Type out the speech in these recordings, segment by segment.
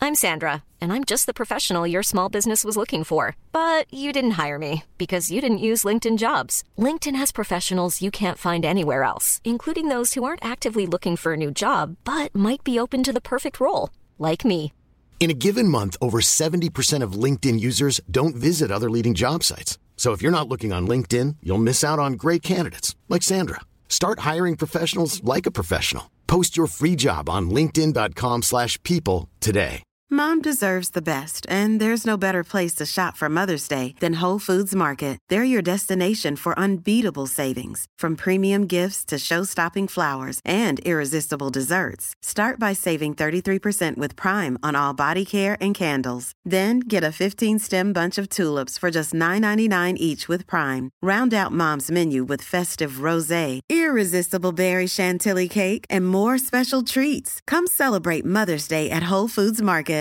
I'm Sandra, and I'm just the professional your small business was looking for. But you didn't hire me because you didn't use LinkedIn Jobs. LinkedIn has professionals you can't find anywhere else, including those who aren't actively looking for a new job, but might be open to the perfect role, like me. In a given month, over 70% of LinkedIn users don't visit other leading job sites. So if you're not looking on LinkedIn, you'll miss out on great candidates like Sandra. Start hiring professionals like a professional. Post your free job on linkedin.com/people today. Mom deserves the best, and there's no better place to shop for Mother's Day than Whole Foods Market. They're your destination for unbeatable savings, from premium gifts to show-stopping flowers and irresistible desserts. Start by saving 33% with Prime on all body care and candles. Then get a 15-stem bunch of tulips for just $9.99 each with Prime. Round out Mom's menu with festive rosé, irresistible berry chantilly cake, and more special treats. Come celebrate Mother's Day at Whole Foods Market.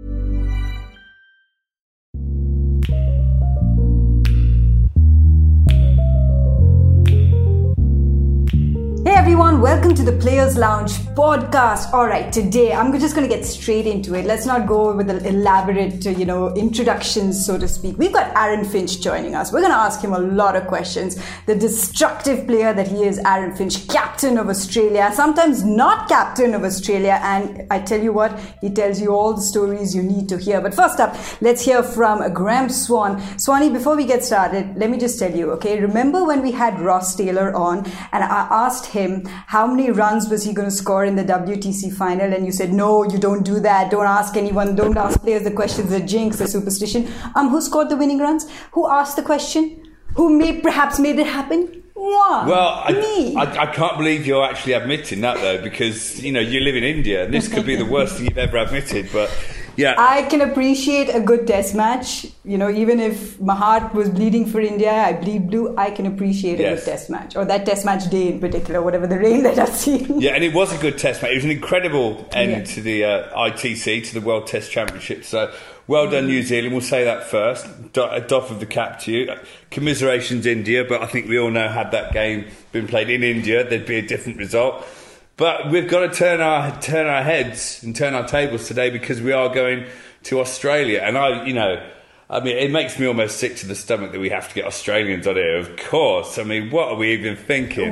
Hey everyone, welcome to the Players Lounge podcast. Alright, today I'm just going to get straight into it. Let's not go with the elaborate, introductions, so to speak. We've got Aaron Finch joining us. We're going to ask him a lot of questions. The destructive player that he is, Aaron Finch, captain of Australia, sometimes not captain of Australia. And I tell you what, he tells you all the stories you need to hear. But first up, let's hear from Graham Swan. Swanee, before we get started, let me just tell you, okay, remember when we had Ross Taylor on and I asked him how many runs was he going to score in the WTC final, and you said no, you don't do that, don't ask anyone, don't ask players the questions, the jinx, the superstition. Who scored the winning runs? Who asked the question? Who perhaps made it happen? Well, I can't believe you're actually admitting that, though, because you live in India and this could be the worst thing you've ever admitted. But yeah, I can appreciate a good test match. Even if my heart was bleeding for India, I bleed blue, I can appreciate a good test match, or that test match day in particular, whatever the rain that I've seen. Yeah, and it was a good test match. It was an incredible end to the ITC, to the World Test Championship. So well done, New Zealand. We'll say that first. A doff of the cap to you. Commiserations, India, but I think we all know had that game been played in India, there'd be a different result. But we've got to turn our heads and turn our tables today, because we are going to Australia. And it makes me almost sick to the stomach that we have to get Australians on here, of course. I mean, what are we even thinking?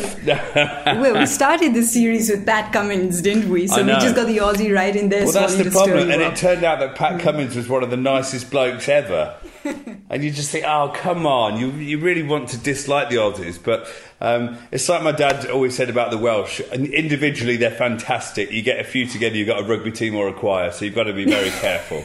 We started this series with Pat Cummins, didn't we? So we just got the Aussie right in there. Well, that's the problem. And it turned out that Pat Cummins was one of the nicest blokes ever. And you just think, oh, come on. You really want to dislike the Aussies. But it's like my dad always said about the Welsh. And individually, they're fantastic. You get a few together, you've got a rugby team or a choir. So you've got to be very careful.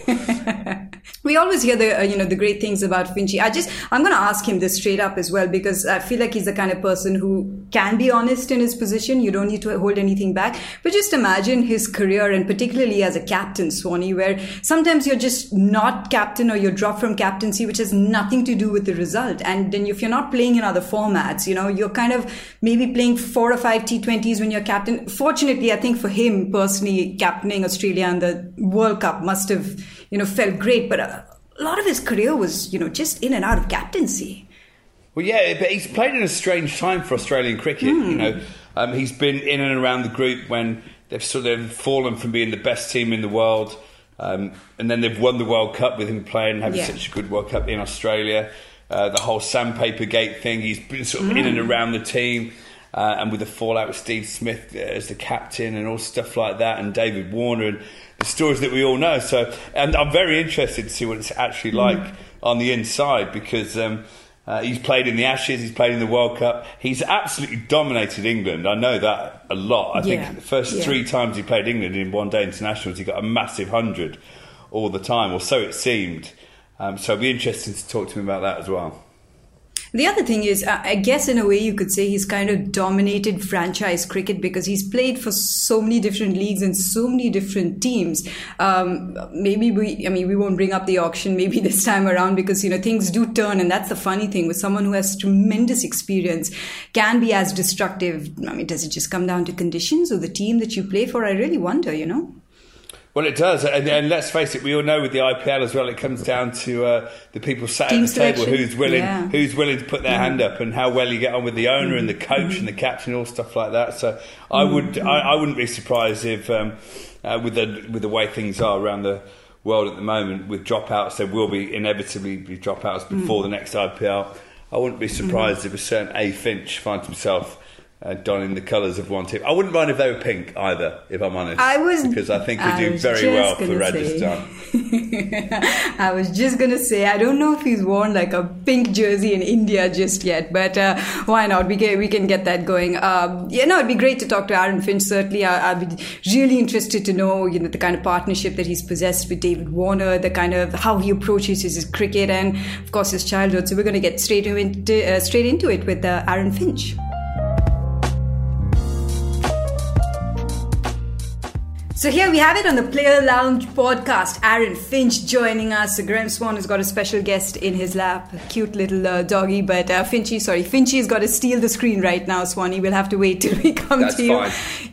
We always hear the great things about Finchy. I'm going to ask him this straight up as well, because I feel like he's the kind of person who can be honest in his position. You don't need to hold anything back. But just imagine his career, and particularly as a captain, Swanee, where sometimes you're just not captain, or you're dropped from captaincy, which has nothing to do with the result. And then if you're not playing in other formats, you're kind of maybe playing 4 or 5 T20s when you're captain. Fortunately, I think for him personally, captaining Australia and the World Cup must have felt great, but a lot of his career was, just in and out of captaincy. Well, yeah, but he's played in a strange time for Australian cricket. He's been in and around the group when they've sort of fallen from being the best team in the world, and then they've won the World Cup with him playing and having such a good World Cup in Australia. The whole Sandpaper Gate thing, he's been sort of in and around the team. And with the fallout with Steve Smith as the captain and all stuff like that, and David Warner, and the stories that we all know. So, and I'm very interested to see what it's actually like on the inside, because he's played in the Ashes, he's played in the World Cup. He's absolutely dominated England. I know that a lot. I think the first 3 times he played England in one-day internationals, he got a massive 100 all the time, or so it seemed. So it'll be interesting to talk to him about that as well. The other thing is, I guess in a way you could say he's kind of dominated franchise cricket, because he's played for so many different leagues and so many different teams. Maybe we won't bring up the auction maybe this time around, because, things do turn. And that's the funny thing with someone who has tremendous experience, can be as destructive. I mean, does it just come down to conditions or the team that you play for? I really wonder, Well, it does, and let's face it, we all know with the IPL as well, it comes down to the people sat team at the table selection. who's willing to put their hand up, and how well you get on with the owner and the coach and the captain, all stuff like that. So I wouldn't be surprised if with the way things are around the world at the moment with dropouts. There will be inevitably be dropouts before the next IPL. I wouldn't be surprised if a certain A. Finch finds himself donning the colours of one team. I wouldn't mind if they were pink either, if I'm honest. Because I think we do very well for Rajasthan. I was just going to say, I don't know if he's worn like a pink jersey in India just yet, but why not? We can get that going. It'd be great to talk to Aaron Finch. Certainly, I'd be really interested to know, the kind of partnership that he's possessed with David Warner, the kind of how he approaches his cricket, and of course his childhood. So we're going to get straight into it with Aaron Finch. So here we have it on the Player Lounge podcast. Aaron Finch joining us. So Graham Swan has got a special guest in his lap, a cute little doggy. But Finchy's got to steal the screen right now, Swanee. We'll have to wait till we come to you. That's fine.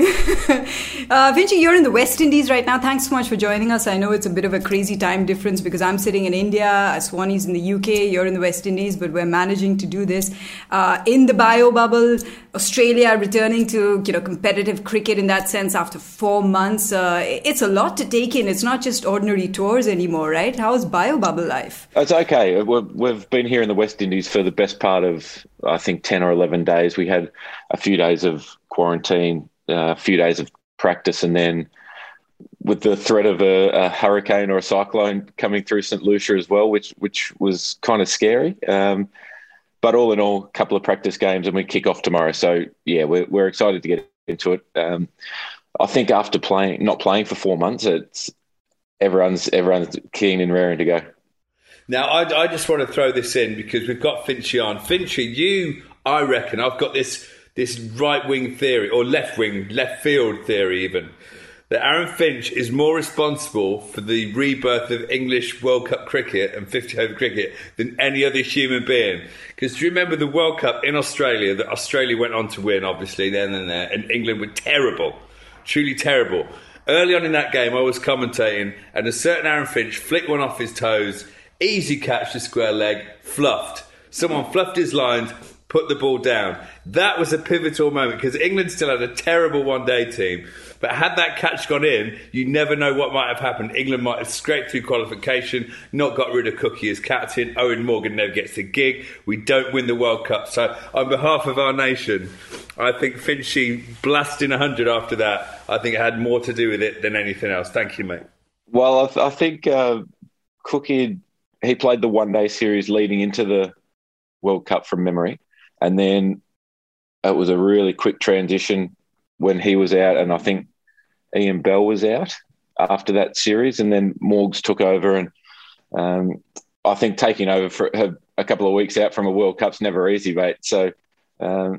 Finchy, you're in the West Indies right now. Thanks so much for joining us. I know it's a bit of a crazy time difference because I'm sitting in India, Swanee's in the UK, you're in the West Indies, but we're managing to do this in the bio bubble. Australia returning to competitive cricket in that sense after 4 months. It's a lot to take in. It's not just ordinary tours anymore, right? How's bio bubble life? It's okay. We've been here in the West Indies for the best part of, I think, 10 or 11 days. We had a few days of quarantine, a few days of practice, and then with the threat of a hurricane or a cyclone coming through St. Lucia as well, which was kind of scary. But all in all, a couple of practice games and we kick off tomorrow. So, yeah, we're excited to get into it. I think after not playing for 4 months, everyone's keen and raring to go. Now, I just want to throw this in because we've got Finchy on. Finchy, I reckon, I've got this right-wing theory, or left field theory even, that Aaron Finch is more responsible for the rebirth of English World Cup cricket and 50-over cricket than any other human being. Because do you remember the World Cup in Australia that Australia went on to win, obviously, then and there, and England were terrible, truly terrible. Early on in that game, I was commentating, and a certain Aaron Finch flicked one off his toes, easy catch to square leg, fluffed. Someone fluffed his lines, put the ball down. That was a pivotal moment because England still had a terrible one-day team. But had that catch gone in, you never know what might have happened. England might have scraped through qualification, not got rid of Cookie as captain. Owen Morgan never gets the gig. We don't win the World Cup. So on behalf of our nation, I think Finchy blasting 100 after that, I think it had more to do with it than anything else. Thank you, mate. Well, I think Cookie, he played the one-day series leading into the World Cup from memory. And then it was a really quick transition when he was out, and I think Ian Bell was out after that series, and then Morgs took over. And I think taking over for a couple of weeks out from a World Cup's never easy, mate. So, but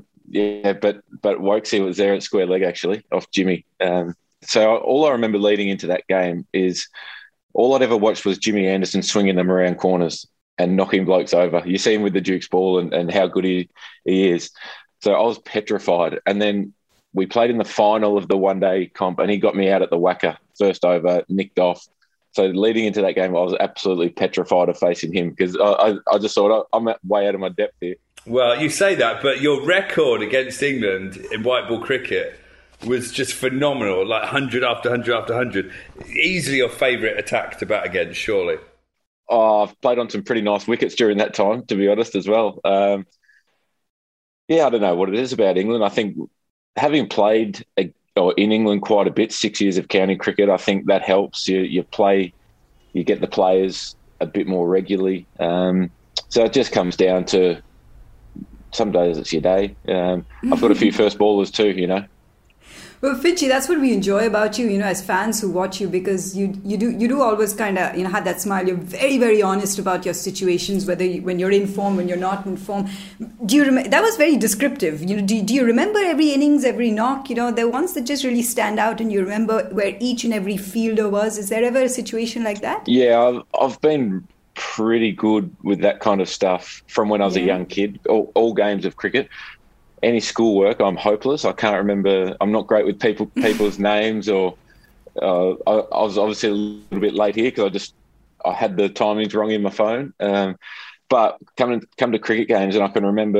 Wokesy was there at square leg, actually, off Jimmy. So all I remember leading into that game is all I'd ever watched was Jimmy Anderson swinging them around corners and knocking blokes over. You see him with the Duke's ball and how good he is. So I was petrified. And then we played in the final of the one-day comp and he got me out at the whacker, first over, nicked off. So leading into that game, I was absolutely petrified of facing him because I just thought, I'm way out of my depth here. Well, you say that, but your record against England in white ball cricket was just phenomenal, like 100 after 100 after 100. Easily your favourite attack to bat against, surely. Oh, I've played on some pretty nice wickets during that time, to be honest, as well. I don't know what it is about England. I think having played in England quite a bit, 6 years of county cricket, I think that helps. You get the players a bit more regularly. So it just comes down to some days it's your day. I've got a few first ballers too, you know. Well, Finchy, that's what we enjoy about you, as fans who watch you, because you do always kind of, have that smile. You're very, very honest about your situations, when you're in form, when you're not in form. Do you that was very descriptive. Do you remember every innings, every knock? There are ones that just really stand out, and you remember where each and every fielder was. Is there ever a situation like that? Yeah, I've been pretty good with that kind of stuff from when I was a young kid. All games of cricket. Any schoolwork, I'm hopeless. I can't remember. I'm not great with people's names, or I was obviously a little bit late here because I had the timings wrong in my phone. But come to cricket games, and I can remember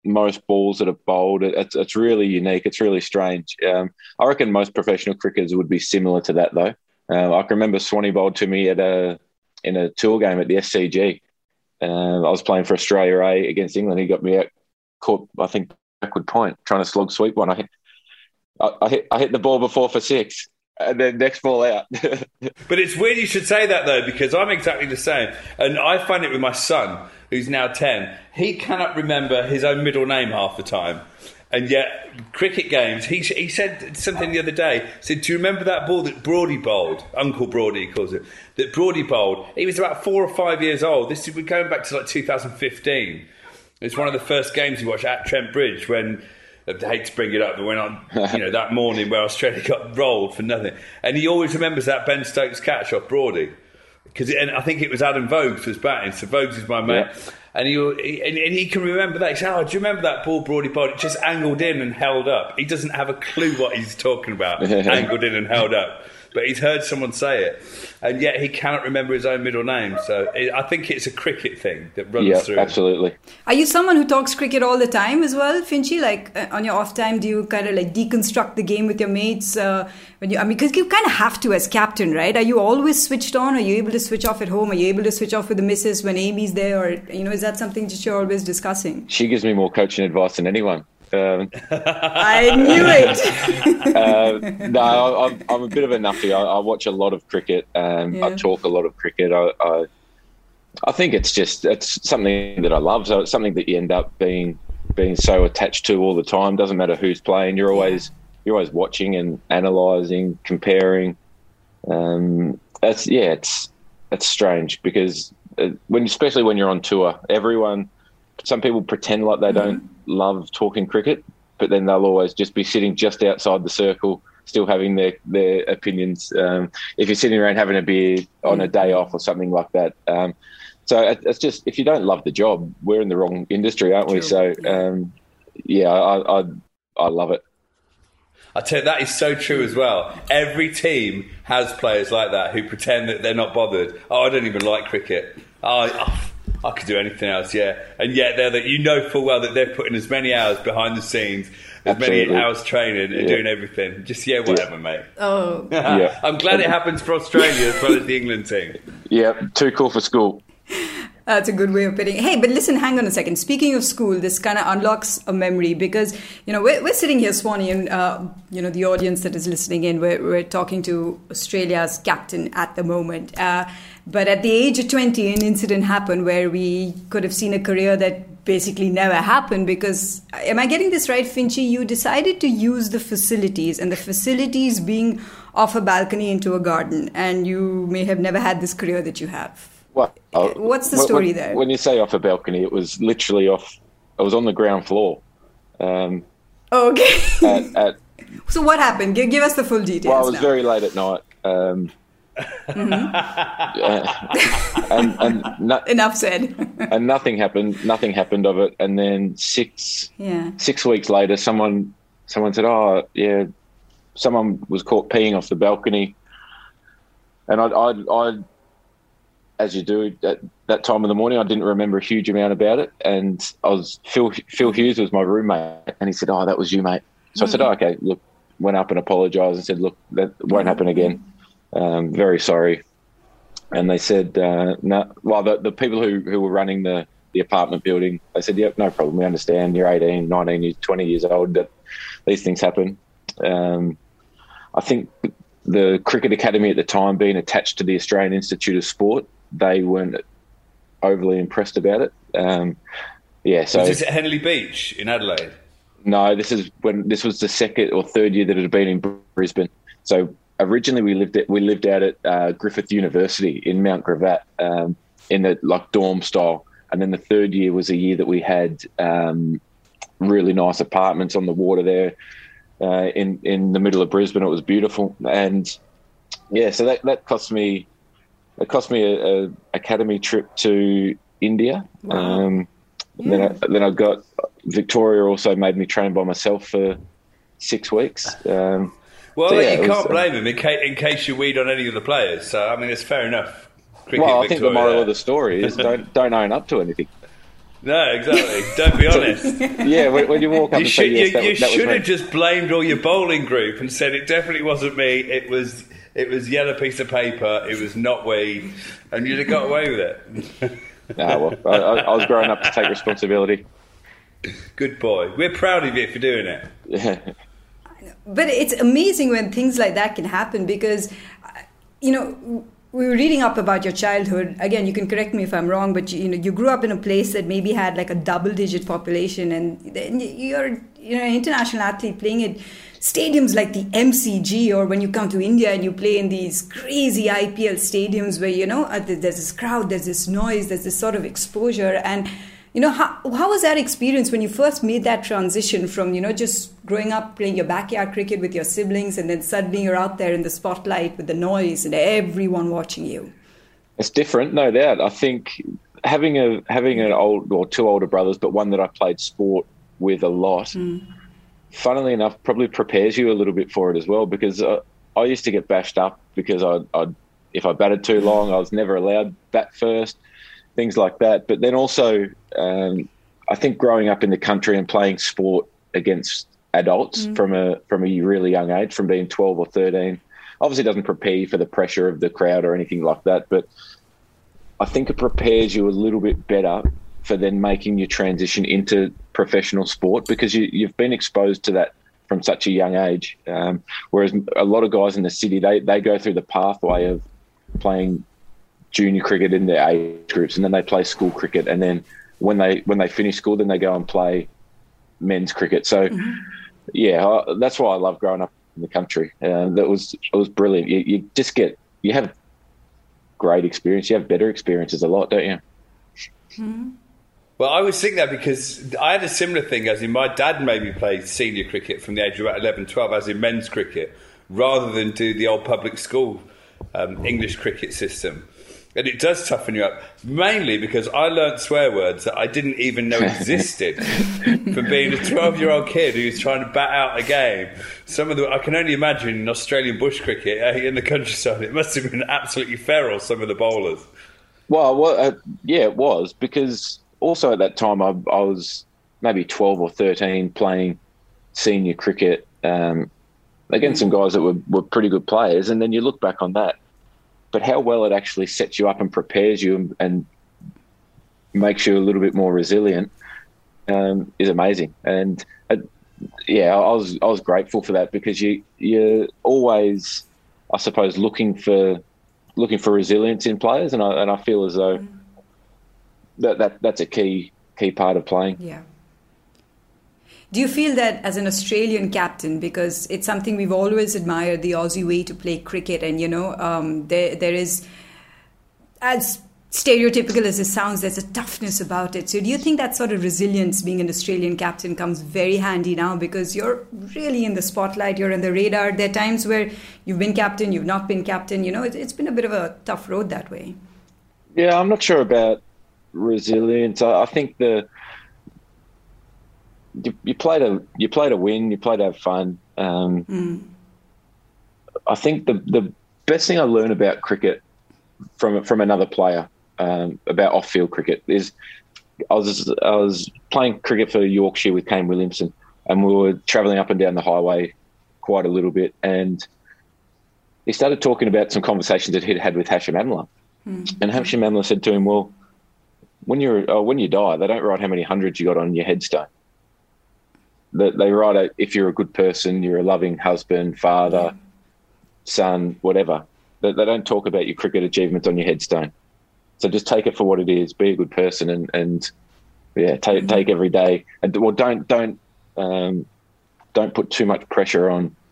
most balls that are bowled. It's really unique. It's really strange. I reckon most professional cricketers would be similar to that, though. I can remember Swanee bowled to me in a tour game at the SCG. I was playing for Australia A against England. He got me out, caught, I think, backward point, trying to slog sweep one. I hit the ball before for 6. And then next ball out. But it's weird you should say that, though, because I'm exactly the same. And I find it with my son, who's now 10. He cannot remember his own middle name half the time. And yet, cricket games, he said something the other day. Said, do you remember that ball that Broady bowled? Uncle Broady, he calls it. That Broady bowled. He was about 4 or 5 years old. We're going back to like 2015. It's one of the first games we watched at Trent Bridge when... I hate to bring it up, but went on, that morning where Australia got rolled for nothing, and he always remembers that Ben Stokes catch off Broady, and I think it was Adam Voges was batting. So Voges is my mate, and he can remember that. He said, "Oh, do you remember that ball Broady bowled? It just angled in and held up." He doesn't have a clue what he's talking about. Angled in and held up. But he's heard someone say it, and yet he cannot remember his own middle name. So I think it's a cricket thing that runs through. Absolutely. Are you someone who talks cricket all the time as well, Finchy? Like on your off time, do you kind of like deconstruct the game with your mates? Because you kind of have to as captain, right? Are you always switched on? Are you able to switch off at home? Are you able to switch off with the missus when Amy's there? Or is that something that you're always discussing? She gives me more coaching advice than anyone. I knew it. No, I'm a bit of a nuffy. I watch a lot of cricket. I talk a lot of cricket. I think it's something that I love. So it's something that you end up being so attached to all the time. Doesn't matter who's playing. You're always watching and analysing, comparing. It's strange because especially when you're on tour, some people pretend like they don't love talking cricket, but then they'll always just be sitting just outside the circle, still having their opinions. If you're sitting around having a beer on a day off or something like that. So it's just, if you don't love the job, we're in the wrong industry, aren't we? True. So, I love it. I tell you, that is so true as well. Every team has players like that who pretend that they're not bothered. Oh, I don't even like cricket. I could do anything else, and yet they're full well that they're putting as many hours behind the scenes, as many hours training and doing everything. Just whatever, mate. Oh, I'm glad it happens for Australia as well as the England team. Yeah, too cool for school. That's a good way of putting it. Hey, but listen, hang on a second. Speaking of school, this kind of unlocks a memory because, we're sitting here, Swanee, and, the audience that is listening in, we're talking to Australia's captain at the moment. But at the age of 20, an incident happened where we could have seen a career that basically never happened because, am I getting this right, Finchy? You decided to use the facilities, and the facilities being off a balcony into a garden, and you may have never had this career that you have. Well, what's the story there? When you say off a balcony, it was literally off. I was on the ground floor. Okay. So what happened? Give us the full details. Well, I was very late at night. Enough said. And nothing happened of it. And then 6 weeks later, someone said, "Oh, yeah, someone was caught peeing off the balcony." And I as you do at that time of the morning, I didn't remember a huge amount about it. And Phil Hughes was my roommate, and he said, "Oh, that was you, mate." So I said, "Oh, okay." Look, went up and apologised and said, "Look, that won't happen again. Very sorry." And they said, "No." Well, the people who were running the apartment building, they said, "Yep, no problem. We understand. You're 18, 19, you're 20 years old. That these things happen." I think the Cricket Academy at the time, being attached to the Australian Institute of Sport, they weren't overly impressed about it. So was this at Henley Beach in Adelaide? No, this was the second or third year that it had been in Brisbane. So originally we lived out at Griffith University in Mount Gravatt in the dorm style, and then the third year was a year that we had really nice apartments on the water there in the middle of Brisbane. It was beautiful, and so that cost me. It cost me a academy trip to India. Wow. Then I got Victoria also made me train by myself for 6 weeks. You can't blame him in case you weed on any of the players. So I mean, it's fair enough. I think the moral of the story is don't own up to anything. No, exactly. Don't be honest. Yeah, when you walk up and say yes, you that should was have just blamed all your bowling group and said it definitely wasn't me. It was yellow piece of paper. It was not weed, and you'd have got away with it. Well, I was growing up to take responsibility. Good boy. We're proud of you for doing it. Yeah. But it's amazing when things like that can happen because, you know, we were reading up about your childhood. Again, you can correct me if I'm wrong, but you grew up in a place that maybe had like a double-digit population, and then you're an international athlete playing at stadiums like the MCG, or when you come to India and you play in these crazy IPL stadiums where there's this crowd, there's this noise, there's this sort of exposure. And how was that experience when you first made that transition from just growing up playing your backyard cricket with your siblings, and then suddenly you're out there in the spotlight with the noise and everyone watching you? It's different, no doubt. I think having an old or two older brothers, but one that I played sport with a lot, funnily enough, probably prepares you a little bit for it as well. Because I used to get bashed up because if I batted too long, I was never allowed bat first. Things like that. But then also, I think growing up in the country and playing sport against adults from a really young age, from being 12 or 13, obviously doesn't prepare you for the pressure of the crowd or anything like that. But I think it prepares you a little bit better for then making your transition into professional sport, because you've been exposed to that from such a young age. Whereas a lot of guys in the city, they go through the pathway of playing junior cricket in their age groups, and then they play school cricket, and then when they finish school, then they go and play men's cricket. So that's why I love growing up in the country. It was brilliant. You have great experience. You have better experiences a lot, don't you? Well, I always think that because I had a similar thing, as in my dad made me play senior cricket from the age of about 11, 12, as in men's cricket, rather than do the old public school English cricket system. And it does toughen you up, mainly because I learnt swear words that I didn't even know existed from being a 12-year-old kid who was trying to bat out a game. I can only imagine in Australian bush cricket in the countryside, it must have been absolutely feral, some of the bowlers. Well, it was, because also at that time I was maybe 12 or 13 playing senior cricket against some guys that were pretty good players, and then you look back on that. But how well it actually sets you up and prepares you and makes you a little bit more resilient is amazing. And I was grateful for that, because you're always, I suppose, looking for resilience in players, and I feel as though that's a key part of playing. Yeah. Do you feel that as an Australian captain, because it's something we've always admired, the Aussie way to play cricket, and there is, as stereotypical as it sounds, there's a toughness about it. So do you think that sort of resilience, being an Australian captain, comes very handy now, because you're really in the spotlight, you're on the radar? There are times where you've been captain, you've not been captain. It's been a bit of a tough road that way. Yeah, I'm not sure about resilience. I think you play to win, you play to have fun. I think the best thing I learned about cricket from another player about off-field cricket is I was playing cricket for Yorkshire with Kane Williamson, and we were travelling up and down the highway quite a little bit, and he started talking about some conversations that he'd had with Hashim Amla. And Hashim Amla said to him, well, when you die, they don't write how many hundreds you got on your headstone. They write out if you're a good person, you're a loving husband, father, son, whatever. They don't talk about your cricket achievements on your headstone. So just take it for what it is. Be a good person, and take every day. And don't put too much pressure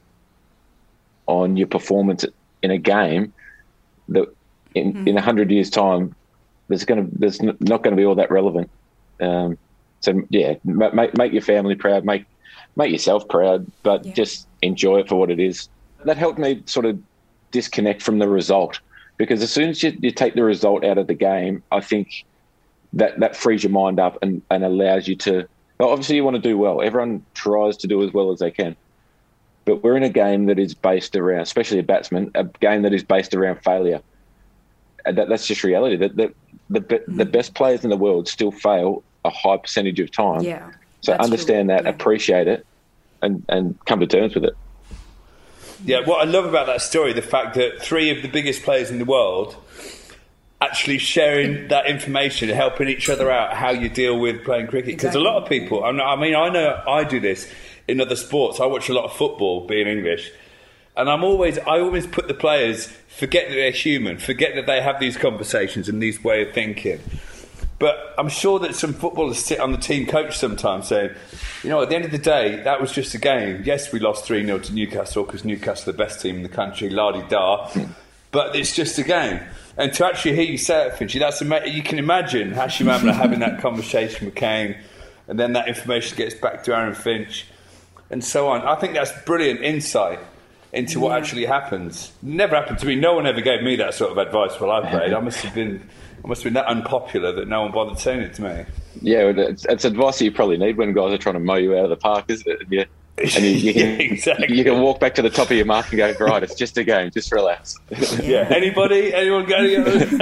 on your performance in a game. That in 100 years' time, there's not going to be all that relevant. So yeah, make your family proud, make yourself proud, but just enjoy it for what it is. That helped me sort of disconnect from the result, because as soon as you take the result out of the game, I think that frees your mind up and allows you to. Well, obviously, you want to do well. Everyone tries to do as well as they can, but we're in a game that is based around, especially a batsman, a game that is based around failure. And that's just reality. That the best players in the world still fail a high percentage of time. Yeah. So understand that, appreciate it, and come to terms with it. Yeah, what I love about that story, the fact that 3 of the biggest players in the world actually sharing that information, helping each other out, how you deal with playing cricket. Because a lot of people, I know I do this in other sports. I watch a lot of football, being English, and I always put the players, forget that they're human, forget that they have these conversations and these way of thinking. But I'm sure that some footballers sit on the team coach sometimes saying, you know, at the end of the day, that was just a game. Yes, we lost 3-0 to Newcastle because Newcastle are the best team in the country, la-di-da, but it's just a game. And to actually hear you say it, Finchy, you can imagine Hashim Amla having that conversation with Kane, and then that information gets back to Aaron Finch, and so on. I think that's brilliant insight into what actually happens. Never happened to me. No one ever gave me that sort of advice while I played. I must have been that unpopular that no one bothered saying it to me. Yeah, it's advice that you probably need when guys are trying to mow you out of the park, isn't it? You can, exactly. You can walk back to the top of your mark and go, right, it's just a game, just relax. Yeah. Anyone got any?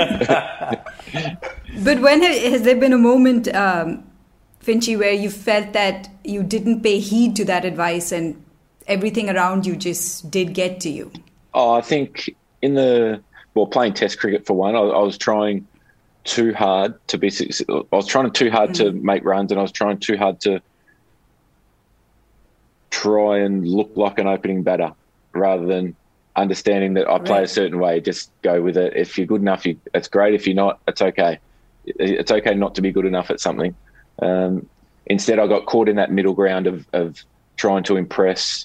But when has there been a moment, Finchy, where you felt that you didn't pay heed to that advice and everything around you just did get to you? Oh, I think playing Test cricket for one, I was trying too hard to be. I was trying too hard to make runs, and I was trying too hard to try and look like an opening batter rather than understanding that I play a certain way. Just go with it. If you're good enough, it's great. If you're not, it's okay. It's okay not to be good enough at something. Instead, I got caught in that middle ground of trying to impress,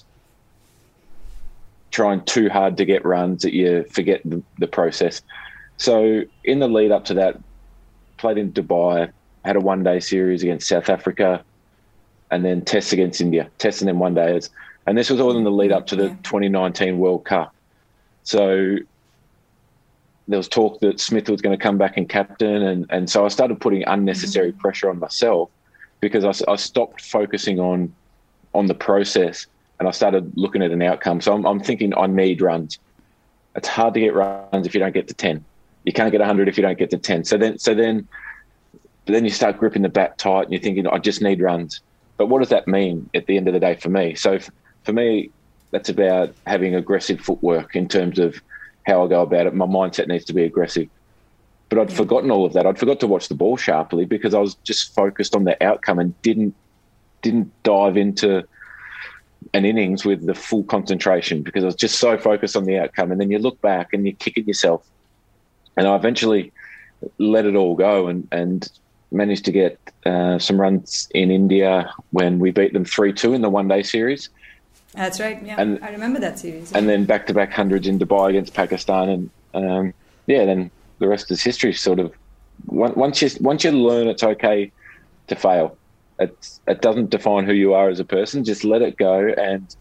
trying too hard to get runs that you forget the process. So in the lead up to that, played in Dubai, had a one-day series against South Africa, and then tests against India, tests and then one-days. And this was all in the lead up to the 2019 World Cup. So there was talk that Smith was going to come back and captain, and so I started putting unnecessary pressure on myself because I stopped focusing on the process and I started looking at an outcome. So I'm thinking I need runs. It's hard to get runs if you don't get to 10. You can't get 100 if you don't get to 10. So then you start gripping the bat tight and you're thinking, I just need runs. But what does that mean at the end of the day for me? So for me, that's about having aggressive footwork in terms of how I go about it. My mindset needs to be aggressive. But I'd forgotten all of that. I'd forgot to watch the ball sharply because I was just focused on the outcome and didn't dive into an innings with the full concentration because I was just so focused on the outcome. And then you look back and you're kicking yourself. And I eventually let it all go and managed to get some runs in India when we beat them 3-2 in the one-day series. That's right, yeah. And I remember that series. And then back-to-back hundreds in Dubai against Pakistan. And, then the rest is history, sort of. Once you learn it's okay to fail, it doesn't define who you are as a person. Just let it go. And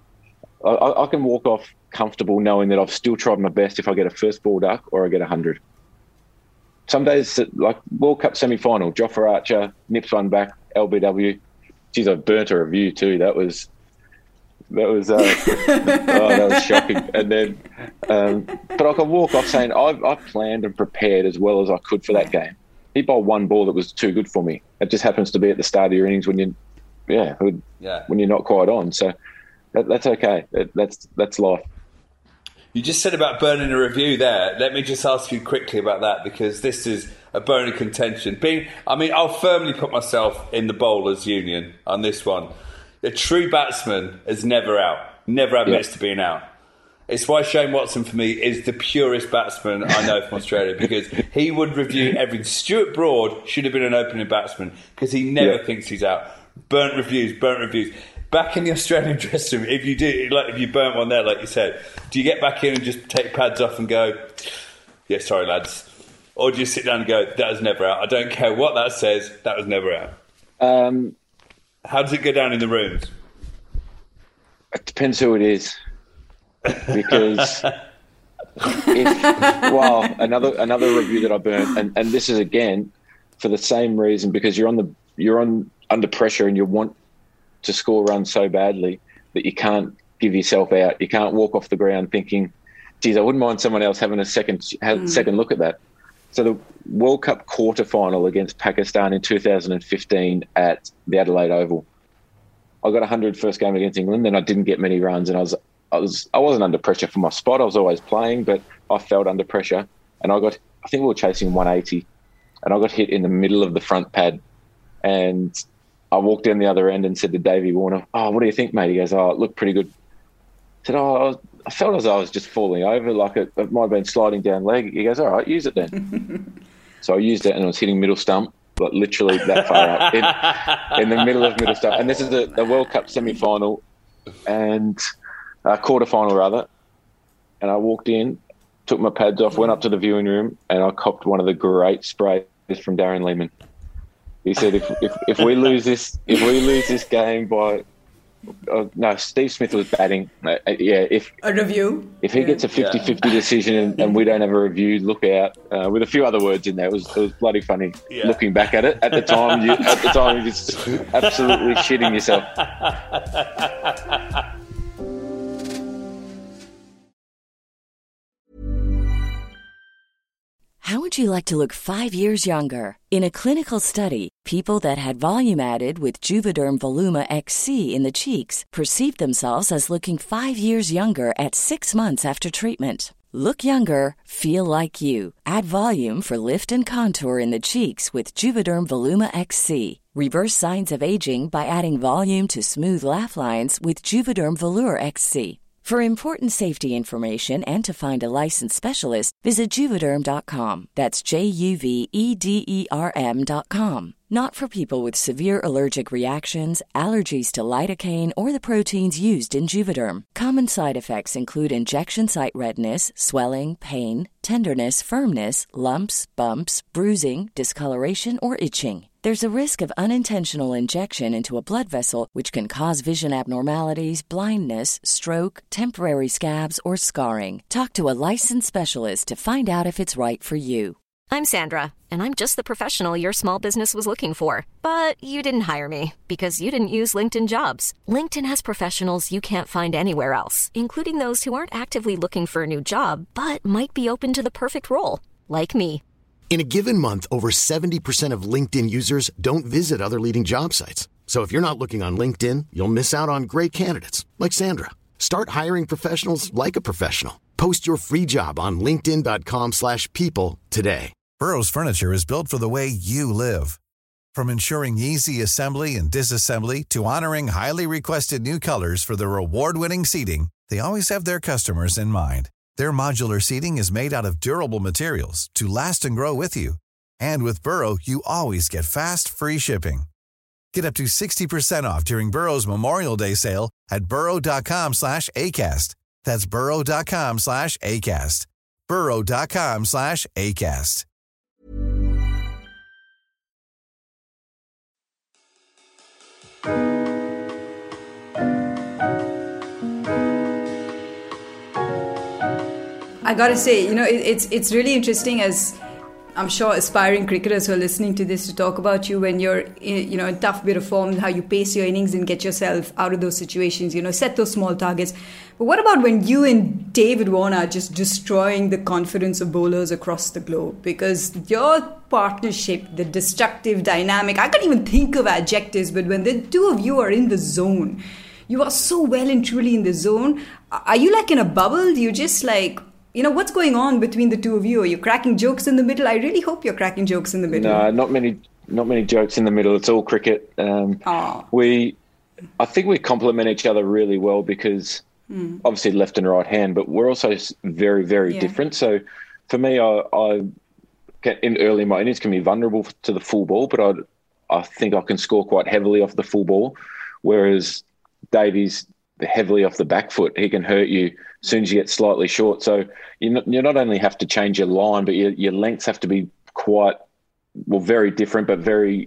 I can walk off comfortable knowing that I've still tried my best if I get a first ball duck or I get 100. Some days, like World Cup semi-final, Jofra Archer nips one back, LBW. Geez, I burnt a review too. That was that was shocking. And then, but I can walk off saying I've planned and prepared as well as I could for that game. He bowled one ball that was too good for me. It just happens to be at the start of your innings when when you're not quite on. So that's okay. That's life. You just said about burning a review there. Let me just ask you quickly about that because this is a bone of contention. I'll firmly put myself in the bowlers' union on this one. A true batsman is never out, never admits to being out. It's why Shane Watson for me is the purest batsman I know from Australia because he would review everything. Stuart Broad should have been an opening batsman because he never thinks he's out. Burnt reviews. Back in the Australian dressing room, if you burnt one there, like you said, do you get back in and just take pads off and go, yeah, sorry, lads? Or do you sit down and go, that was never out? I don't care what that says, that was never out. How does it go down in the rooms? It depends who it is. Because another review that I burnt, and this is again for the same reason, because you're under pressure and you want to score runs so badly that you can't give yourself out. You can't walk off the ground thinking, geez, I wouldn't mind someone else having a second look at that. So the World Cup quarter final against Pakistan in 2015 at the Adelaide Oval. I got 100 first game against England, and I didn't get many runs, and I wasn't under pressure for my spot. I was always playing, but I felt under pressure, and I think we were chasing 180, and I got hit in the middle of the front pad, and I walked down the other end and said to Davey Warner, "Oh, what do you think, mate?" He goes, "Oh, it looked pretty good." I said, "Oh, I felt as though I was just falling over, like it might have been sliding down leg." He goes, "All right, use it then." So I used it, and I was hitting middle stump, like literally that far up in the middle of middle stump. And this is the World Cup semi-final and quarter-final, rather. And I walked in, took my pads off, went up to the viewing room, and I copped one of the great sprays from Darren Lehmann. He said, if we lose this game by no, Steve Smith was batting. If a review, if he gets a 50-50 decision and we don't have a review, look out. With a few other words in there, it was bloody funny. Looking back at it, at the time, you're just absolutely shitting yourself. How would you like to look 5 years younger? In a clinical study, people that had volume added with Juvederm Voluma XC in the cheeks perceived themselves as looking 5 years younger at 6 months after treatment. Look younger, feel like you. Add volume for lift and contour in the cheeks with Juvederm Voluma XC. Reverse signs of aging by adding volume to smooth laugh lines with Juvederm Volure XC. For important safety information and to find a licensed specialist, visit Juvederm.com. That's JUVEDERM.com. Not for people with severe allergic reactions, allergies to lidocaine, or the proteins used in Juvederm. Common side effects include injection site redness, swelling, pain, tenderness, firmness, lumps, bumps, bruising, discoloration, or itching. There's a risk of unintentional injection into a blood vessel, which can cause vision abnormalities, blindness, stroke, temporary scabs, or scarring. Talk to a licensed specialist to find out if it's right for you. I'm Sandra, and I'm just the professional your small business was looking for. But you didn't hire me because you didn't use LinkedIn Jobs. LinkedIn has professionals you can't find anywhere else, including those who aren't actively looking for a new job, but might be open to the perfect role, like me. In a given month, over 70% of LinkedIn users don't visit other leading job sites. So if you're not looking on LinkedIn, you'll miss out on great candidates like Sandra. Start hiring professionals like a professional. Post your free job on linkedin.com/people today. Burrow's furniture is built for the way you live. From ensuring easy assembly and disassembly to honoring highly requested new colors for their award-winning seating, they always have their customers in mind. Their modular seating is made out of durable materials to last and grow with you. And with Burrow, you always get fast, free shipping. Get up to 60% off during Burrow's Memorial Day sale at burrow.com/ACAST. That's burrow.com/ACAST. burrow.com/ACAST. I gotta say, it's really interesting, as I'm sure aspiring cricketers who are listening to this, to talk about you when you're in tough bit of form, how you pace your innings and get yourself out of those situations, set those small targets. But what about when you and David Warner are just destroying the confidence of bowlers across the globe? Because your partnership, the destructive dynamic, I can't even think of adjectives, but when the two of you are in the zone, you are so well and truly in the zone. Are you like in a bubble? Do you just what's going on between the two of you? Are you cracking jokes in the middle? I really hope you're cracking jokes in the middle. No, not many jokes in the middle. It's all cricket. I think we complement each other really well because obviously left and right hand, but we're also very, very different. So for me, I in early my innings can be vulnerable to the full ball, but I think I can score quite heavily off the full ball, whereas Davey's heavily off the back foot. He can hurt you as soon as you get slightly short. So you not only have to change your line, but your lengths have to be quite, very different, but very,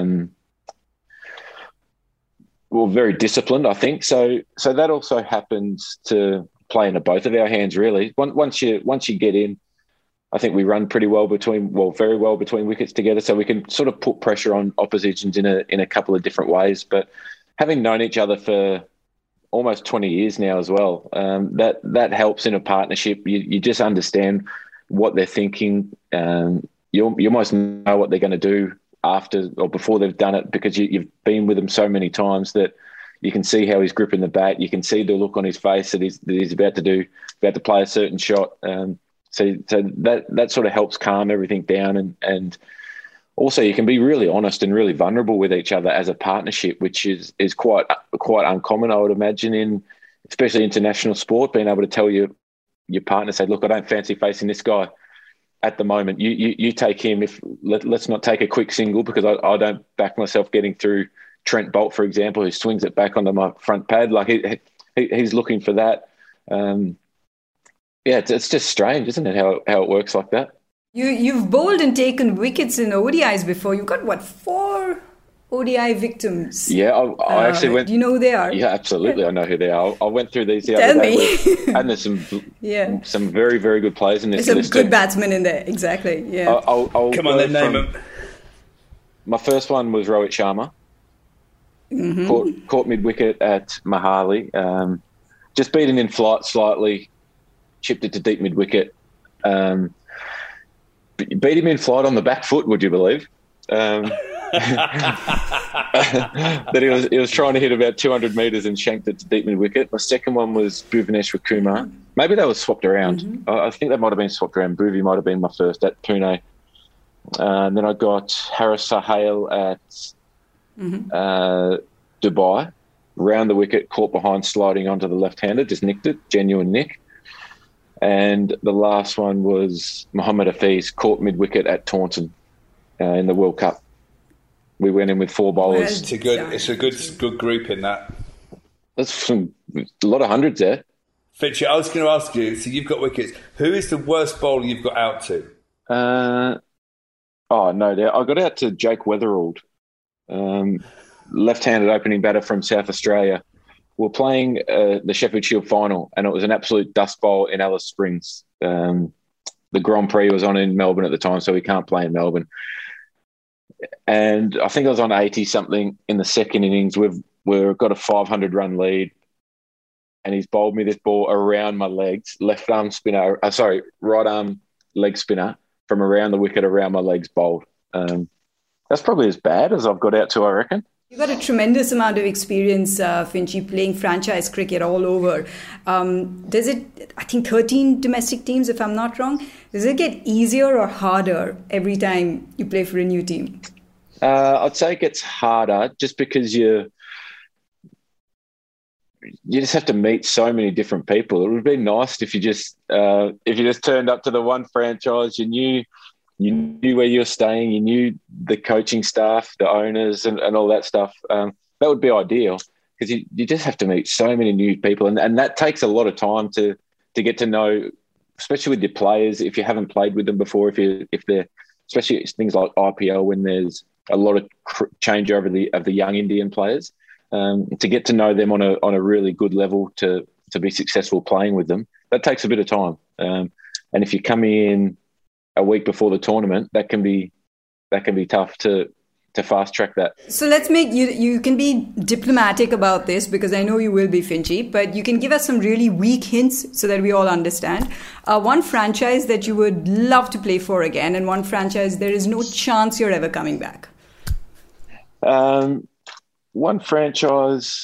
very disciplined, I think. So that also happens to play into both of our hands, really. Once you get in, I think we run very well between wickets together, so we can sort of put pressure on oppositions in a couple of different ways. But having known each other for almost 20 years now as well, that helps in a partnership. You just understand what they're thinking. you almost know what they're going to do after or before they've done it, because you've been with them so many times that you can see how he's gripping the bat. You can see the look on his face that he's about to play a certain shot. So that sort of helps calm everything down, and also you can be really honest and really vulnerable with each other as a partnership, which is quite uncommon, I would imagine, in especially international sport. Being able to tell your partner, say, look, I don't fancy facing this guy at the moment. You take him. Let's not take a quick single, because I don't back myself getting through Trent Boult, for example, who swings it back onto my front pad. Like he's looking for that. It's just strange, isn't it, how it works like that? You've bowled and taken wickets in ODIs before. You've got 4 ODI victims. Yeah, I actually went. Do you know who they are? Yeah, absolutely. I know who they are. I went through these the Tell other day. me. And there's some very, very good players in this There's list. some good batsmen in there. Exactly. Yeah. I'll Come on, then name them. My first one was Rohit Sharma. Mm-hmm. Caught mid-wicket at Mohali. Just beat him in flight slightly. Chipped it to deep mid-wicket. Beat him in flight on the back foot, would you believe? That he was trying to hit about 200 metres and shanked it to deep mid-wicket. My second one was Bhuvaneshwar Kumar. Maybe they were swapped around. Mm-hmm. I think they might have been swapped around. Bhuvi might have been my first at Pune. And then I got Haris Sahel at Dubai. Round the wicket, caught behind, sliding onto the left-hander, just nicked it, genuine nick. And the last one was Mohammad Hafiz, caught mid-wicket at Taunton in the World Cup. We went in with 4 bowlers. It's a good group in that. That's a lot of hundreds there. Finchy, I was going to ask you, so you've got wickets. Who is the worst bowler you've got out to? I got out to Jake Weatherald, left-handed opening batter from South Australia. We're playing the Sheffield Shield final, and it was an absolute dust bowl in Alice Springs. The Grand Prix was on in Melbourne at the time, so we can't play in Melbourne. And I think I was on 80-something in the second innings. We've got a 500-run lead, and he's bowled me this ball around my legs, right arm leg spinner from around the wicket, around my legs bowled. That's probably as bad as I've got out to, I reckon. You've got a tremendous amount of experience, Finchy, playing franchise cricket all over. Does it, I think 13 domestic teams, if I'm not wrong, does it get easier or harder every time you play for a new team? I'd say it gets harder just because you just have to meet so many different people. It would be nice if you just turned up to the one franchise, you knew where you were staying, you knew the coaching staff, the owners, and all that stuff. That would be ideal, because you just have to meet so many new people, and that takes a lot of time to get to know, especially with your players. If you haven't played with them before, if they're especially things like IPL, when there's a lot of changeover of the young Indian players, to get to know them on a really good level to be successful playing with them, that takes a bit of time. And if you come in a week before the tournament, that can be tough to fast track that. So let's make you can be diplomatic about this, because I know you will be, Finchy, but you can give us some really weak hints so that we all understand. One franchise that you would love to play for again, and one franchise there is no chance you're ever coming back. One franchise.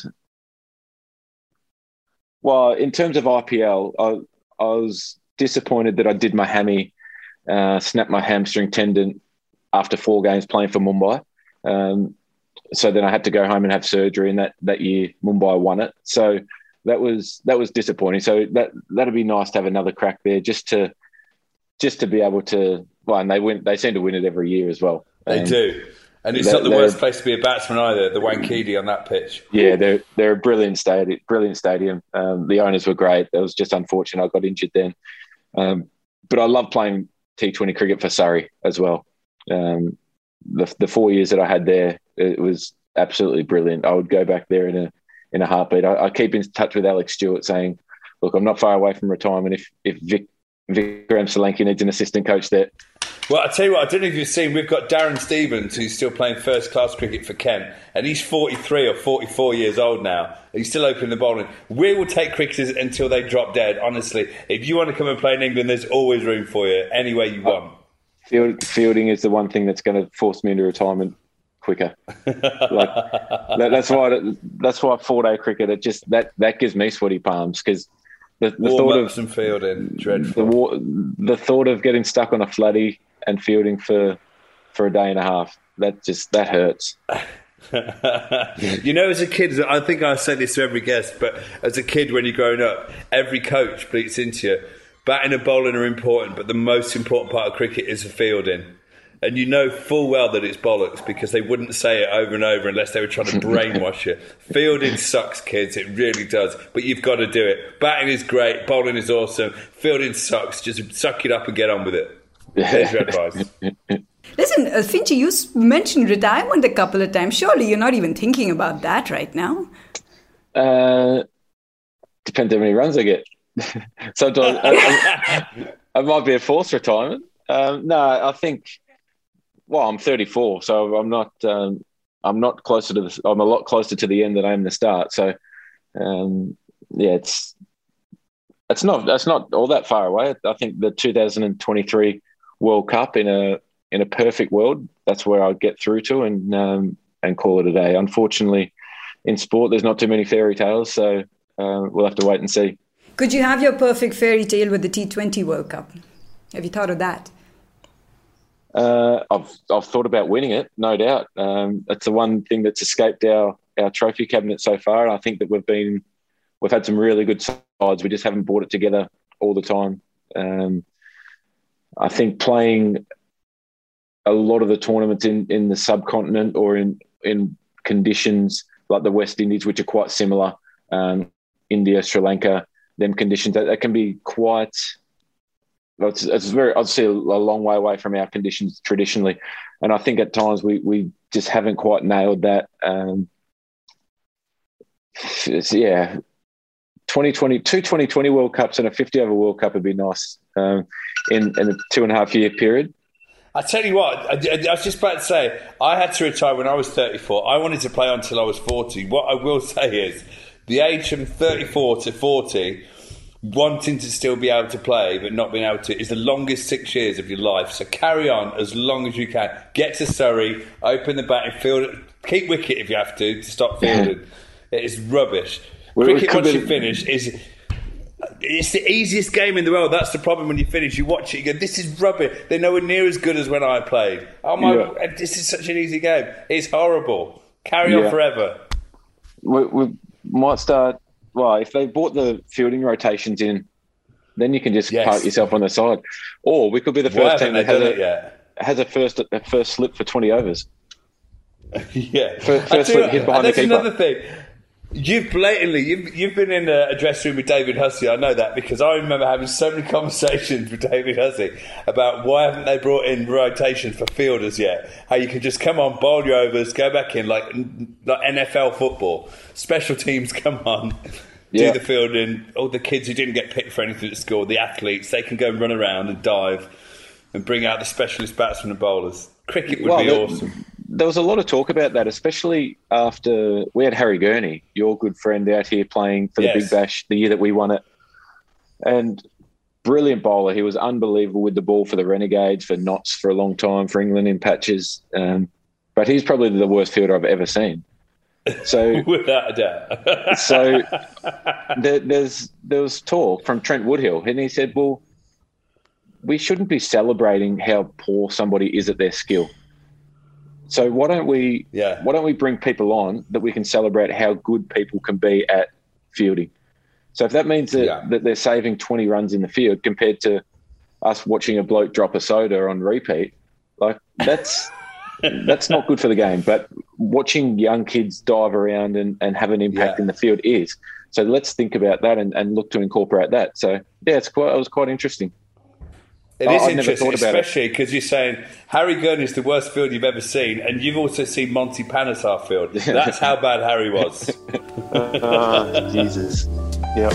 Well, in terms of IPL, I was disappointed that I did my hammy. Snapped my hamstring tendon after 4 games playing for Mumbai. So then I had to go home and have surgery, and that year Mumbai won it. So that was disappointing. So that'd be nice to have another crack there, just to be able to. Well, and they seem to win it every year as well. They do, and it's not the worst place to be a batsman either. The Wankhede on that pitch. Yeah, they're a brilliant stadium. The owners were great. It was just unfortunate I got injured then. But I love playing T20 cricket for Surrey as well. The 4 years that I had there, it was absolutely brilliant. I would go back there in a heartbeat. I keep in touch with Alex Stewart, saying, look, I'm not far away from retirement. If Vikram Solanki needs an assistant coach there. Well, I tell you what, I don't know if you've seen, we've got Darren Stevens, who's still playing first-class cricket for Kent, and he's 43 or 44 years old now. He's still opening the bowling. We will take cricketers until they drop dead, honestly. If you want to come and play in England, there's always room for you, any way you want. Fielding is the one thing that's going to force me into retirement quicker. That's why 4-day cricket. It just that gives me sweaty palms because the thought of some fielding dreadful. The thought of getting stuck on a flatty and fielding for a day and a half that hurts. You know, as a kid, I think I say this to every guest, but as a kid, when you're growing up, every coach bleats into you. Batting and bowling are important, but the most important part of cricket is the fielding. And you know full well that it's bollocks because they wouldn't say it over and over unless they were trying to brainwash you. Fielding sucks, kids. It really does. But you've got to do it. Batting is great. Bowling is awesome. Fielding sucks. Just suck it up and get on with it. There's your advice. Listen, Finchy, you mentioned retirement a couple of times. Surely you're not even thinking about that right now. Depends how many runs I get. Sometimes I might be a forced retirement. No, I think. Well, I'm 34, so I'm not closer to I'm a lot closer to the end than I am the start. So, it's not all that far away. I think the 2023 World Cup in a perfect world, that's where I'll get through to and call it a day. Unfortunately, in sport, there's not too many fairy tales, so we'll have to wait and see. Could you have your perfect fairy tale with the T20 World Cup? Have you thought of that? I've thought about winning it, no doubt. It's the one thing that's escaped our trophy cabinet so far. And I think that we've had some really good sides. We just haven't brought it together all the time. I think playing a lot of the tournaments in the subcontinent or in conditions like the West Indies, which are quite similar, India, Sri Lanka, them conditions, that can be quite. It's very, I'd say, a long way away from our conditions traditionally, and I think at times we just haven't quite nailed that. 2020 World Cups and a 50-over World Cup would be nice in a 2.5 year period. I tell you what, I was just about to say, I had to retire when I was 34. I wanted to play until I was 40. What I will say is, the age from 34 to 40, wanting to still be able to play but not being able to, is the longest 6 years of your life. So carry on as long as you can. Get to Surrey, open the batting field, keep wicket if you have to stop fielding. It is rubbish. Cricket, once you finish, it's the easiest game in the world. That's the problem. When you finish, you watch it, you go, this is rubbish. They're nowhere near as good as when I played. This is such an easy game. It's horrible. Carry on forever. We might start. Well, if they brought the fielding rotations in, then you can just park yourself on the side. Or we could be the first team that has a first slip for 20 overs. Yeah. First slip hit behind the keeper. That's another thing. You've been in a dressing room with David Hussey. I know that because I remember having so many conversations with David Hussey about why haven't they brought in rotation for fielders yet? How you can just come on, bowl your overs, go back in like NFL football. Special teams come on, do the fielding. All the kids who didn't get picked for anything at school, the athletes, they can go and run around and dive and bring out the specialist batsmen and bowlers. Cricket would be awesome. There was a lot of talk about that, especially after we had Harry Gurney, your good friend, out here playing for the Big Bash the year that we won it. And brilliant bowler. He was unbelievable with the ball for the Renegades, for Notts for a long time, for England in patches. But he's probably the worst fielder I've ever seen. So without a doubt. So there was talk from Trent Woodhill, and he said, well, we shouldn't be celebrating how poor somebody is at their skill. So why don't we bring people on that we can celebrate how good people can be at fielding? So if that means that they're saving 20 runs in the field compared to us watching a bloke drop a soda on repeat, like that's not good for the game. But watching young kids dive around and have an impact in the field is. So let's think about that and look to incorporate that. So it was quite interesting. It is interesting, especially because you're saying Harry Gurney is the worst field you've ever seen, and you've also seen Monty Panesar field. That's how bad Harry was. Jesus. Yep.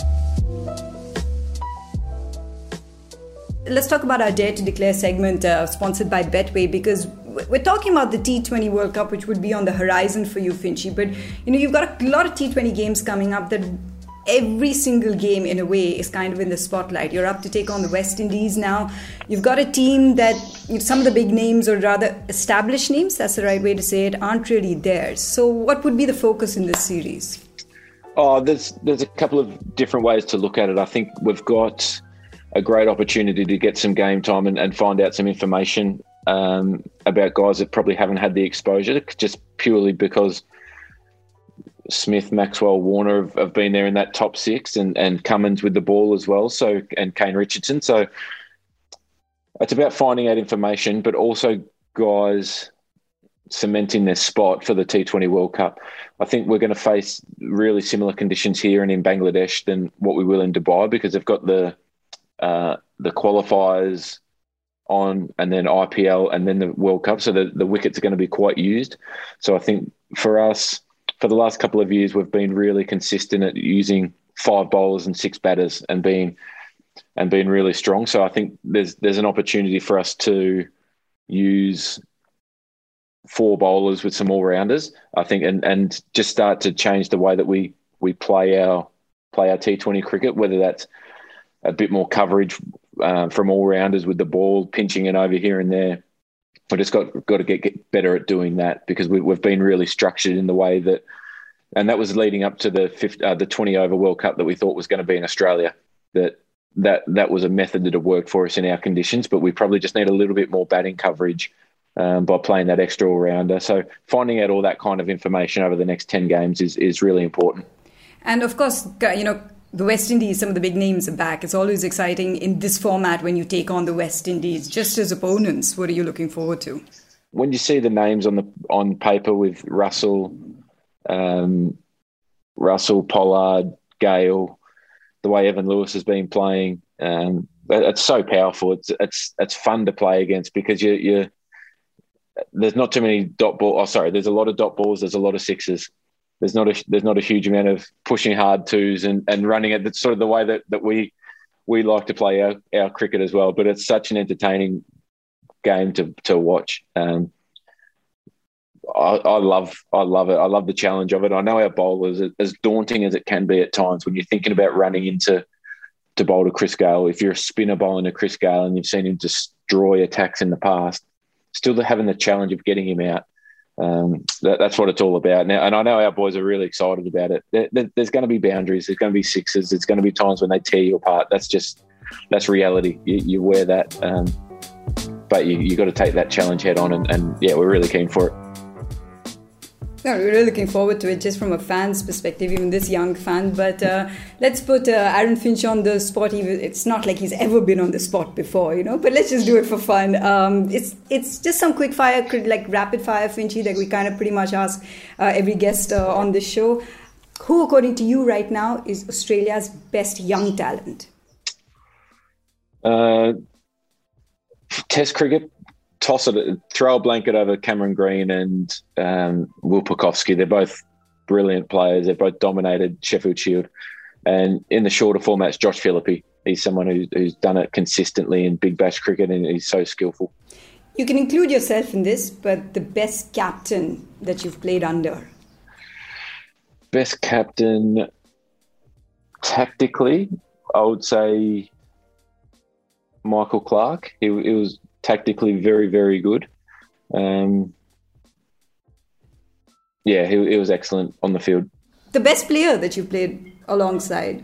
Let's talk about our Dare to Declare segment sponsored by Betway, because we're talking about the T20 World Cup, which would be on the horizon for you, Finchy. But, you've got a lot of T20 games coming up that every single game in a way is kind of in the spotlight. You're up to take on the West Indies now. You've got a team that some of the big names, or rather established names, that's the right way to say it, aren't really there. So what would be the focus in this series? Oh, there's a couple of different ways to look at it. I think we've got a great opportunity to get some game time and find out some information about guys that probably haven't had the exposure, just purely because Smith, Maxwell, Warner have been there in that top six, and Cummins with the ball as well. So, and Kane Richardson. So it's about finding out information, but also guys cementing their spot for the T20 World Cup. I think we're going to face really similar conditions here and in Bangladesh than what we will in Dubai, because they've got the qualifiers on, and then IPL, and then the World Cup. So the wickets are going to be quite used. So I think for us, for the last couple of years, we've been really consistent at using 5 bowlers and 6 batters and being really strong. So I think there's an opportunity for us to use 4 bowlers with some all-rounders, I think, and just start to change the way that we play our T20 cricket, whether that's a bit more coverage from all-rounders with the ball, pinching it over here and there. We just got to get better at doing that, because we've been really structured in the way that, and that was leading up to the 20-over World Cup that we thought was going to be in Australia. That was a method that had worked for us in our conditions, but we probably just need a little bit more batting coverage by playing that extra all-rounder. So finding out all that kind of information over the next 10 games is really important. And of course, the West Indies, some of the big names are back. It's always exciting in this format when you take on the West Indies. Just as opponents, what are you looking forward to? When you see the names on paper with Russell, Pollard, Gale, the way Evan Lewis has been playing, it's so powerful. It's fun to play against, because there's not too many dot ball. Oh, sorry, there's a lot of dot balls. There's a lot of sixes. There's not a huge amount of pushing hard twos and running it. That's sort of the way that we like to play our cricket as well. But it's such an entertaining game to watch. I love it. I love the challenge of it. I know our bowlers, as daunting as it can be at times, when you're thinking about running into to bowl to Chris Gale, if you're a spinner bowling to Chris Gale and you've seen him destroy attacks in the past, still having the challenge of getting him out. That's what it's all about now, and I know our boys are really excited about it. There's going to be boundaries, there's going to be sixes, there's going to be times when they tear you apart. That's reality. You wear that, but you got to take that challenge head on, and yeah, we're really keen for it. No, we're really looking forward to it, just from a fan's perspective, even this young fan. But let's put Aaron Finch on the spot. It's not like he's ever been on the spot before, but let's just do it for fun. It's just some quick fire, like rapid fire, Finchy, that we kind of pretty much ask every guest on this show. Who, according to you right now, is Australia's best young talent? Test cricket. Throw a blanket over Cameron Green and Will Pucovski. They're both brilliant players. They've both dominated Sheffield Shield. And in the shorter formats, Josh Philippe. He's someone who's done it consistently in Big Bash cricket, and he's so skillful. You can include yourself in this, but the best captain that you've played under? Best captain, tactically, I would say Michael Clarke. He was tactically very, very good. He was excellent on the field. The best player that you've played alongside,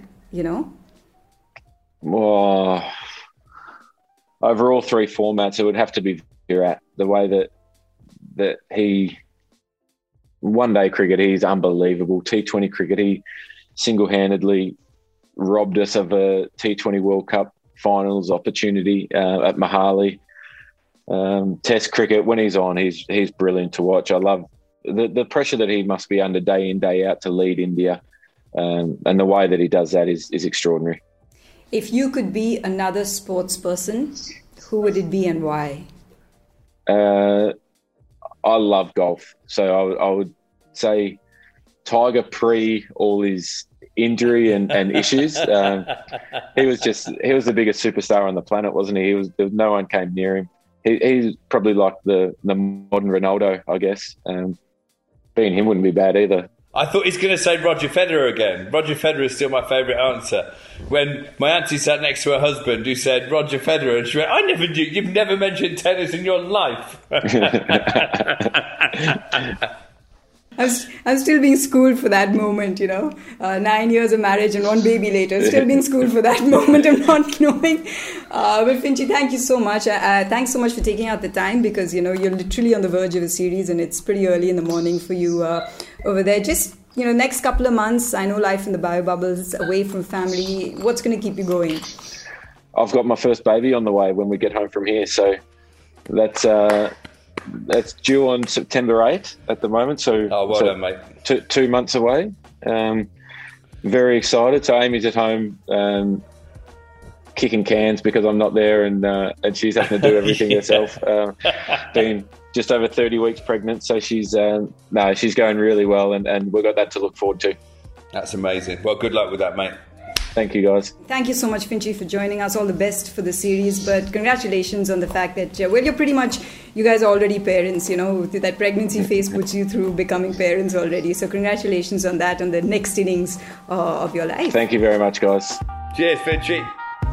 Over all 3 formats, it would have to be Virat. The way that he, one-day cricket, he's unbelievable. T20 cricket, he single-handedly robbed us of a T20 World Cup finals opportunity at Mohali. Test cricket, when he's on, he's brilliant to watch. I love the pressure that he must be under day in, day out to lead India, and the way that he does that is extraordinary. If you could be another sports person, who would it be and why? I love golf, so I would say Tiger pre all his injury and issues. He was the biggest superstar on the planet, wasn't he? No one came near him. He's probably like the modern Ronaldo, I guess. Being him wouldn't be bad either. I thought he's going to say Roger Federer again. Roger Federer is still my favourite answer. When my auntie sat next to her husband who said Roger Federer, and she went, I never knew, you've never mentioned tennis in your life. I'm still being schooled for that moment, 9 years of marriage and 1 baby later, still being schooled for that moment of not knowing. But Finchy, thank you so much. Thanks so much for taking out the time, because, you're literally on the verge of a series and it's pretty early in the morning for you over there. Just, next couple of months, I know life in the bio bubbles, away from family. What's going to keep you going? I've got my first baby on the way when we get home from here. So that's due on September 8th at the moment. So, done, mate. 2 months away. Very excited. So Amy's at home kicking cans because I'm not there, and she's having to do everything herself. Been just over 30 weeks pregnant, so she's going really well, and we've got that to look forward to. That's amazing. Well, good luck with that, mate. Thank you, guys. Thank you so much, Finchy, for joining us. All the best for the series. But congratulations on the fact that, you're pretty much, you guys are already parents, that pregnancy phase puts you through becoming parents already. So congratulations on that, on the next innings of your life. Thank you very much, guys. Cheers, Finchy.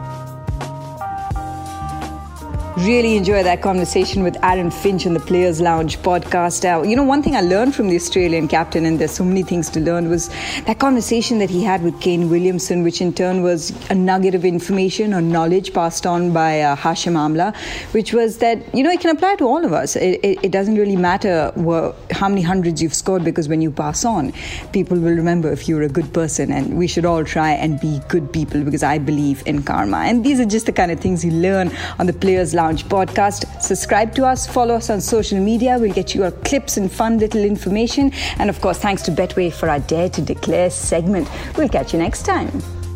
Really enjoy that conversation with Aaron Finch on the Players Lounge podcast. One thing I learned from the Australian captain, and there's so many things to learn, was that conversation that he had with Kane Williamson, which in turn was a nugget of information or knowledge passed on by Hashim Amla, which was that, it can apply to all of us. It doesn't really matter how many hundreds you've scored, because when you pass on, people will remember if you're a good person, and we should all try and be good people, because I believe in karma. And these are just the kind of things you learn on the Players Lounge podcast. Subscribe to us, follow us on social media. We'll get you our clips and fun little information. And of course, thanks to Betway for our Dare to Declare segment. We'll catch you next time.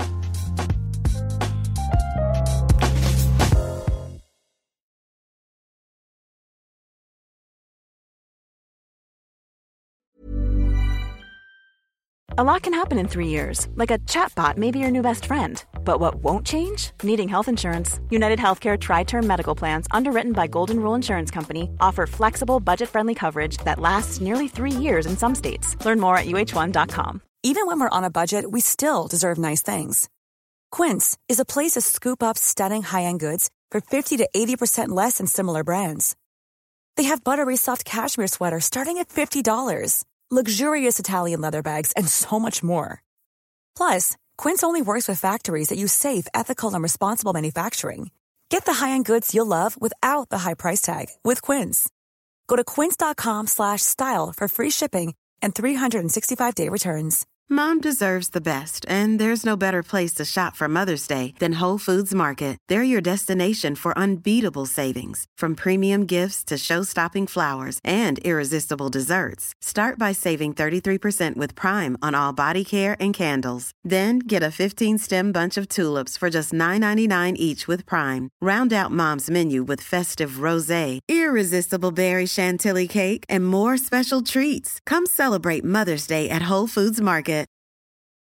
A lot can happen in 3 years, like a chatbot may be your new best friend. But what won't change? Needing health insurance. United Healthcare Tri-Term Medical Plans, underwritten by Golden Rule Insurance Company, offer flexible, budget-friendly coverage that lasts nearly 3 years in some states. Learn more at uh1.com. Even when we're on a budget, we still deserve nice things. Quince is a place to scoop up stunning high-end goods for 50 to 80% less than similar brands. They have buttery soft cashmere sweaters starting at $50, luxurious Italian leather bags, and so much more. Plus, Quince only works with factories that use safe, ethical, and responsible manufacturing. Get the high-end goods you'll love without the high price tag with Quince. Go to quince.com/style for free shipping and 365-day returns. Mom deserves the best, and there's no better place to shop for Mother's Day than Whole Foods Market. They're your destination for unbeatable savings, from premium gifts to show-stopping flowers and irresistible desserts. Start by saving 33% with Prime on all body care and candles. Then get a 15-stem bunch of tulips for just $9.99 each with Prime. Round out Mom's menu with festive rosé, irresistible berry chantilly cake, and more special treats. Come celebrate Mother's Day at Whole Foods Market.